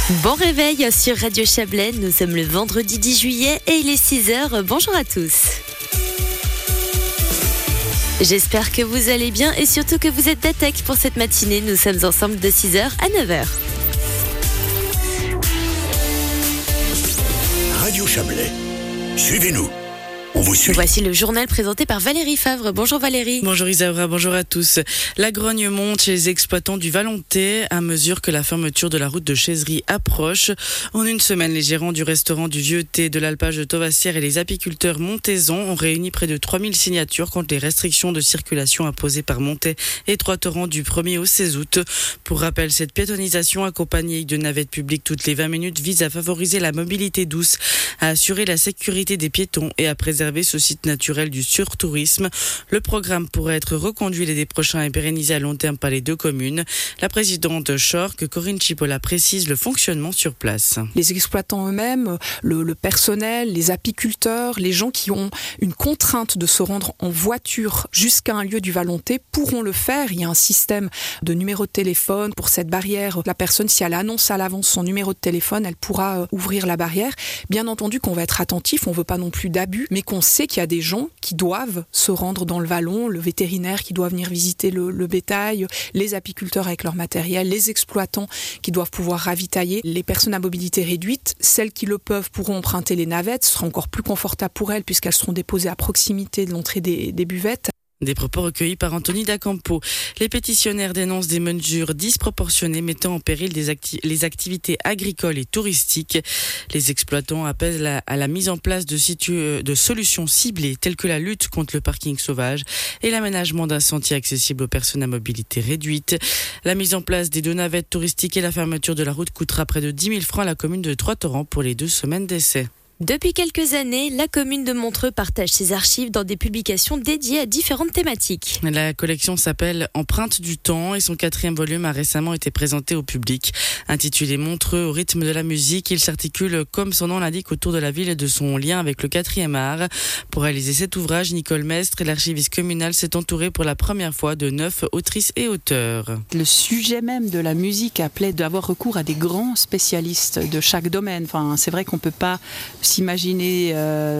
Bon réveil sur Radio Chablais, nous sommes le vendredi 10 juillet et il est 6h. Bonjour à tous. J'espère que vous allez bien et surtout que vous êtes d'attaque pour cette matinée. Nous sommes ensemble de 6h à 9h. Radio Chablais, suivez-nous. On vous suit. Voici le journal présenté par Valérie Favre. Bonjour Valérie. Bonjour Isaura, bonjour à tous. La grogne monte chez les exploitants du Valentais à mesure que la fermeture de la route de Chaiserie approche. En une semaine, les gérants du restaurant du Vieux Thé, de l'alpage de Tovassière et les apiculteurs montaisan ont réuni près de 3000 signatures contre les restrictions de circulation imposées par Montais et Trois-Torrents du 1er au 16 août. Pour rappel, cette piétonisation accompagnée de navettes publiques toutes les 20 minutes vise à favoriser la mobilité douce, à assurer la sécurité des piétons et à préserver ce site naturel du surtourisme. Le programme pourrait être reconduit l'été prochain et pérennisé à long terme par les deux communes. La présidente Chorque, Corinne Chipola, précise le fonctionnement sur place. Les exploitants eux-mêmes, le personnel, les apiculteurs, les gens qui ont une contrainte de se rendre en voiture jusqu'à un lieu du Valentais pourront le faire. Il y a un système de numéro de téléphone pour cette barrière. La personne, si elle annonce à l'avance son numéro de téléphone, elle pourra ouvrir la barrière. Bien entendu qu'on va être attentif, on ne veut pas non plus d'abus, mais qu'on sait qu'il y a des gens qui doivent se rendre dans le vallon, le vétérinaire qui doit venir visiter le bétail, les apiculteurs avec leur matériel, les exploitants qui doivent pouvoir ravitailler. Les personnes à mobilité réduite, celles qui le peuvent pourront emprunter les navettes, ce sera encore plus confortable pour elles puisqu'elles seront déposées à proximité de l'entrée des buvettes. Des propos recueillis par Anthony Dacampo. Les pétitionnaires dénoncent des mesures disproportionnées mettant en péril les activités agricoles et touristiques. Les exploitants appellent à la mise en place de solutions ciblées telles que la lutte contre le parking sauvage et l'aménagement d'un sentier accessible aux personnes à mobilité réduite. La mise en place des 2 navettes touristiques et la fermeture de la route coûtera près de 10 000 francs à la commune de Trois-Torrents pour les 2 semaines d'essai. Depuis quelques années, la commune de Montreux partage ses archives dans des publications dédiées à différentes thématiques. La collection s'appelle Empreinte du temps et son 4e volume a récemment été présenté au public. Intitulé Montreux au rythme de la musique, il s'articule comme son nom l'indique autour de la ville et de son lien avec le 4e art. Pour réaliser cet ouvrage, Nicole Mestre, l'archiviste communal, s'est entourée pour la première fois de 9 autrices et auteurs. Le sujet même de la musique appelait d'avoir recours à des grands spécialistes de chaque domaine. Enfin, c'est vrai qu'on ne peut pas s'imaginer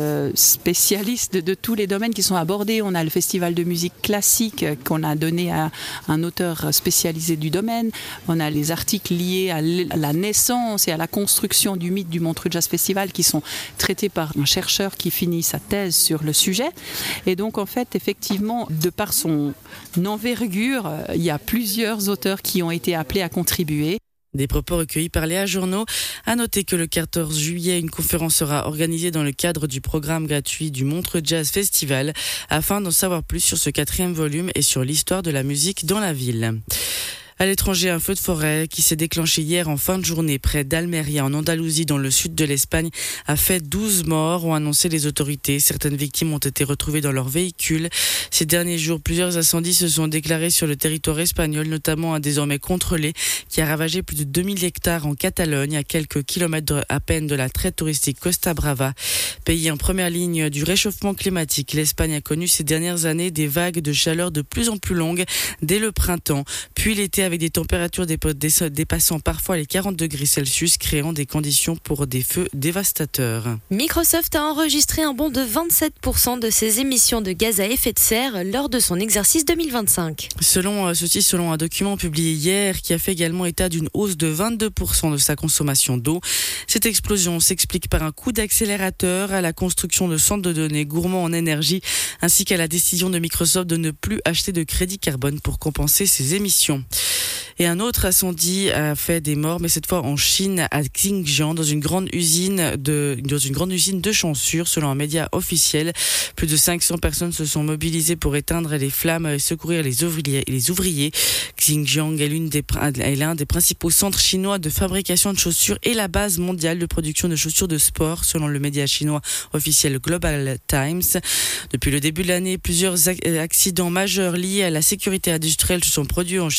spécialiste de tous les domaines qui sont abordés. On a le festival de musique classique qu'on a donné à un auteur spécialisé du domaine. On a les articles liés à la naissance et à la construction du mythe du Montreux Jazz Festival qui sont traités par un chercheur qui finit sa thèse sur le sujet. Et donc en fait, effectivement, de par son envergure, il y a plusieurs auteurs qui ont été appelés à contribuer. Des propos recueillis par Léa Journeau. À noter que le 14 juillet, une conférence sera organisée dans le cadre du programme gratuit du Montreux Jazz Festival afin d'en savoir plus sur ce 4e volume et sur l'histoire de la musique dans la ville. À l'étranger, un feu de forêt qui s'est déclenché hier en fin de journée près d'Almeria, en Andalousie, dans le sud de l'Espagne, a fait 12 morts, ont annoncé les autorités. Certaines victimes ont été retrouvées dans leur véhicule. Ces derniers jours, plusieurs incendies se sont déclarés sur le territoire espagnol, notamment un désormais contrôlé qui a ravagé plus de 2000 hectares en Catalogne, à quelques kilomètres à peine de la très touristique Costa Brava. Pays en première ligne du réchauffement climatique, l'Espagne a connu ces dernières années des vagues de chaleur de plus en plus longues dès le printemps, puis l'été avec des températures dépassant parfois les 40 degrés Celsius, créant des conditions pour des feux dévastateurs. Microsoft a enregistré un bond de 27% de ses émissions de gaz à effet de serre lors de son exercice 2025. Selon un document publié hier qui a fait également état d'une hausse de 22% de sa consommation d'eau. Cette explosion s'explique par un coup d'accélérateur à la construction de centres de données gourmands en énergie ainsi qu'à la décision de Microsoft de ne plus acheter de crédit carbone pour compenser ses émissions. Et un autre incendie a fait des morts, mais cette fois en Chine, à Xinjiang, dans une grande usine de chaussures, selon un média officiel. Plus de 500 personnes se sont mobilisées pour éteindre les flammes et secourir les ouvriers. Xinjiang est l'un des principaux centres chinois de fabrication de chaussures et la base mondiale de production de chaussures de sport, selon le média chinois officiel Global Times. Depuis le début de l'année, plusieurs accidents majeurs liés à la sécurité industrielle se sont produits en Chine,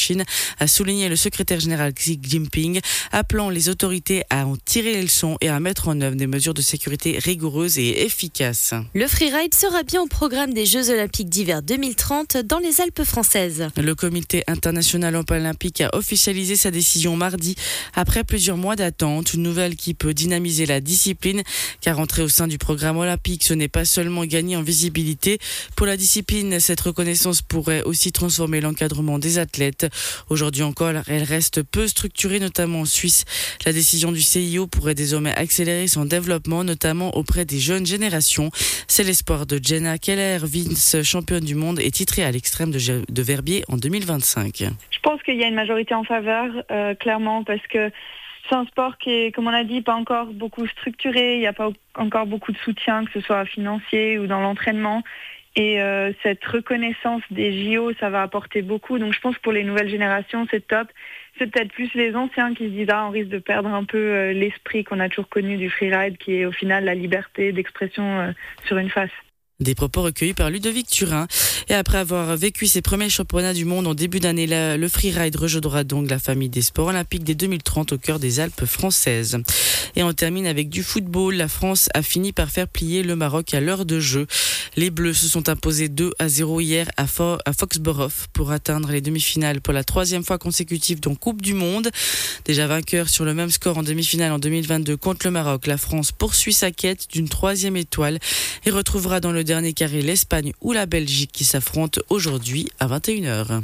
a souligné le secrétaire général Xi Jinping, appelant les autorités à en tirer les leçons et à mettre en œuvre des mesures de sécurité rigoureuses et efficaces. Le freeride sera bien au programme des Jeux Olympiques d'hiver 2030 dans les Alpes françaises. Le comité international olympique a officialisé sa décision mardi après plusieurs mois d'attente, une nouvelle qui peut dynamiser la discipline car entrer au sein du programme olympique, ce n'est pas seulement gagner en visibilité. Pour la discipline, cette reconnaissance pourrait aussi transformer l'encadrement des athlètes. Aujourd'hui encore, elle reste peu structurée, notamment en Suisse. La décision du CIO pourrait désormais accélérer son développement, notamment auprès des jeunes générations. C'est l'espoir de Jenna Keller, vice-championne du monde et titrée à l'extrême de Verbier en 2025. Je pense qu'il y a une majorité en faveur, clairement, parce que c'est un sport qui est, comme on l'a dit, pas encore beaucoup structuré. Il n'y a pas encore beaucoup de soutien, que ce soit financier ou dans l'entraînement. Et cette reconnaissance des JO, ça va apporter beaucoup. Donc je pense que pour les nouvelles générations, c'est top. C'est peut-être plus les anciens qui se disent on risque de perdre un peu l'esprit qu'on a toujours connu du freeride, qui est au final la liberté d'expression sur une face. Des propos recueillis par Ludovic Turin. Et après avoir vécu ses premiers championnats du monde en début d'année, le freeride rejoindra donc la famille des sports olympiques dès 2030 au cœur des Alpes françaises. Et on termine avec du football. La France a fini par faire plier le Maroc à l'heure de jeu. Les Bleus se sont imposés 2-0 hier à Foxborough pour atteindre les demi-finales pour la 3e fois consécutive dans Coupe du Monde. Déjà vainqueur sur le même score en demi-finale en 2022 contre le Maroc, la France poursuit sa quête d'une 3e étoile et retrouvera dans le dernier carré l'Espagne ou la Belgique qui s'affrontent aujourd'hui à 21h.